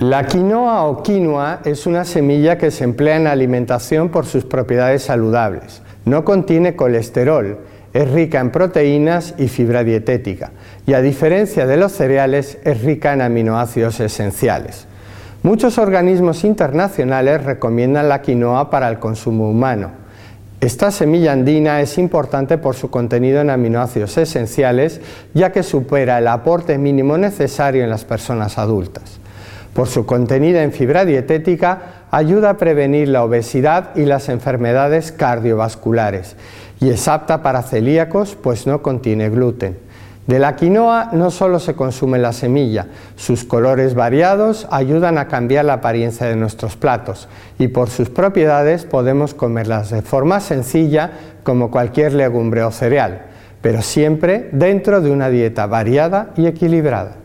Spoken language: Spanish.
La quinoa o quinoa es una semilla que se emplea en alimentación por sus propiedades saludables. No contiene colesterol, es rica en proteínas y fibra dietética, y a diferencia de los cereales es rica en aminoácidos esenciales. Muchos organismos internacionales recomiendan la quinoa para el consumo humano. Esta semilla andina es importante por su contenido en aminoácidos esenciales, ya que supera el aporte mínimo necesario en las personas adultas. Por su contenido en fibra dietética, ayuda a prevenir la obesidad y las enfermedades cardiovasculares, y es apta para celíacos, pues no contiene gluten. De la quinoa no solo se consume la semilla, sus colores variados ayudan a cambiar la apariencia de nuestros platos, y por sus propiedades podemos comerlas de forma sencilla como cualquier legumbre o cereal, pero siempre dentro de una dieta variada y equilibrada.